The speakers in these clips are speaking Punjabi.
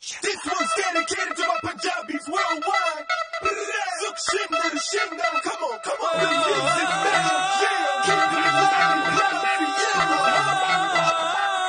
This one's dedicated to my Punjabis worldwide. Look, Shinda, come on. The music matters, yeah. Keep it alive and proud for you.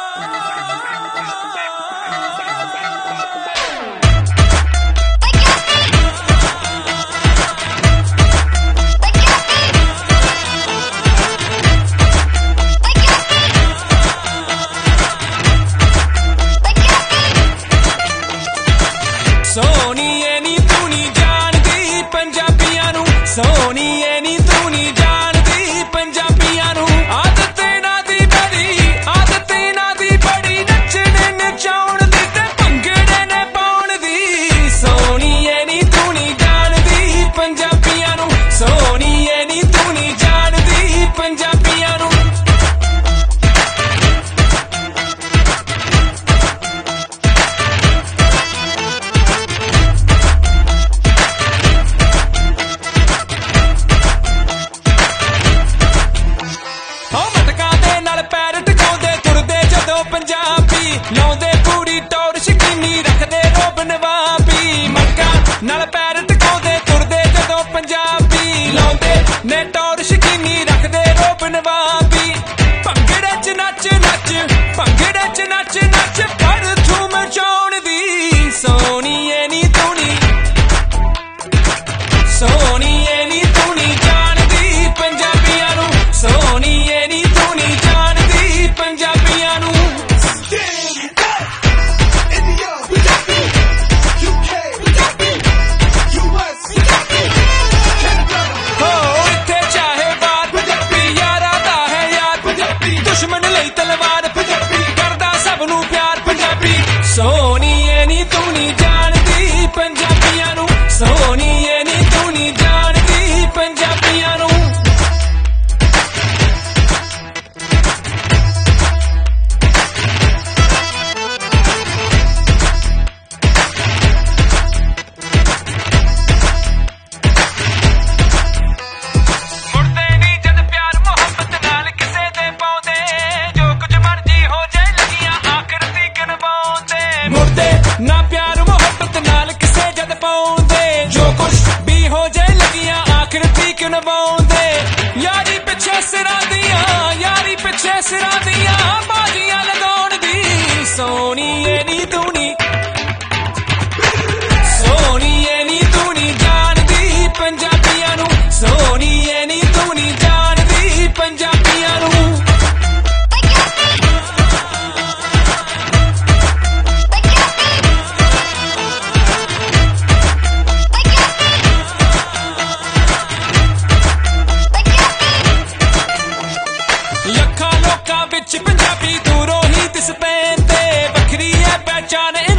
ਸੋਹਣੀਏ ਨੀ ਤੂੰ ਨੀ ਜਾਣਦੀ ਪੰਜਾਬੀਆਂ ਨੂੰ ਸੋਹਣੀਏ ਨੀ ਤੂੰ ਨੀ ਜਾਣਦੀ ਪੰਜਾਬੀਆਂ ਨੂੰ ਆਦਤ ਇਹਨਾਂ ਦੀ ਬੜੀ ਨੱਚਣੇ ਨਚਾਉਣ ਦੀ ਤੇ ਭੰਗੜੇ ਨੇ ਪਾਉਣ ਦੀ ਸੋਹਣੀਏ ਨੀ ਤੂੰ ਨੀ ਜਾਣਦੀ ਪੰਜਾਬੀਆਂ ਨੂੰ ਸੋਹਣੀਏ ਨੀ ਤੂੰ ਨੀ ਜਾਣਦੀ ਪੰਜਾਬੀਆਂ ਨੂੰ ਲਾਉਂਦੇ ਪੂਰੀ ਟੌਰ ਸ਼ਕੀਨੀ ਰੱਖਦੇ ਰੋਬ ਨਵਾਬੀ ਮਟਕਾ ਨਾਲ ਪੈਰ ਟਿਕਾਉਂਦੇ ਤੁਰਦੇ ਜਦੋਂ ਪੰਜਾਬੀ ਲਾਉਂਦੇ ਨੇ ਟੌਰ ਸ਼ਕੀਨੀ ਰੱਖਦੇ ਰੋਬ ਨਵਾਬੀ ਭੰਗੜੇ ਚ ਨੱਚ ਪਰ ਧੂਮ ਮਚਾਉਣ ਦੀ ਸੋਹਣੀਏ ਨੀ ਤੂੰ ਨੀ ਜਾਣਦੀ ਪੰਜਾਬੀਆਂ ਨੂੰ ਸੋਹਣੀਏ ਨੀ ਤੂੰ ਨੀ ਜਾਣਦੀ ਪੰਜਾਬੀਆਂ ਨੂੰ ਦੁਸ਼ਮਣ ਲਈ ਤਲਵਾਰ ਪੰਜਾਬੀ ਕਰਦਾ ਸਭ ਨੂੰ ਪਿਆਰ ਪੰਜਾਬੀ ਸੋਹਣੀਏ ਨੀ ਤੂੰ ਨੀ ਜਾਣਦੀ ਪੰਜਾਬੀਆਂ ਨੂੰ ਸੋਹਣੀਏ ਨੀ ਤੂੰ ਨੀ ਜਾਣਦੀ ਪੰਜਾਬੀਆਂ ਨੂੰ ਨਾ ਪਿਆਰ ਮੁਹੱਬਤ ਨਾਲ ਕਿਸੇ ਜਦ ਪਾਉਂਦੇ ਜੋ ਕੁਛ ਵੀ ਹੋ ਜਾਏ ਲੱਗੀਆਂ ਆਖਿਰ ਤੀਕ ਨਿਭਾਉਂਦੇ ਯਾਰੀ ਪਿੱਛੇ ਸਿਰਾਂ ਦੀਆਂ ਬਾਜ਼ੀਆਂ ਲਗਾਉਣ ਦੀ ਸੋਹਣੀਏ ਨੀ ਤੂੰ ਨੀ ਜਾਣਦੀ ਪੰਜਾਬੀਆਂ ਨੂੰ ਸੋਹਣੀਏ ਨੀ ਤੂੰ ਨੀ ਜਾਣਦੀ ਪੰਜਾਬੀਆਂ ਨੂੰ ਲੱਖਾਂ ਲੋਕਾਂ ਵਿੱਚ ਪੰਜਾਬੀ ਦੂਰੋਂ ਹੀ ਦਿਸ ਪੈਂਦੇ ਵੱਖਰੀ ਹੈ ਪਹਿਚਾਨ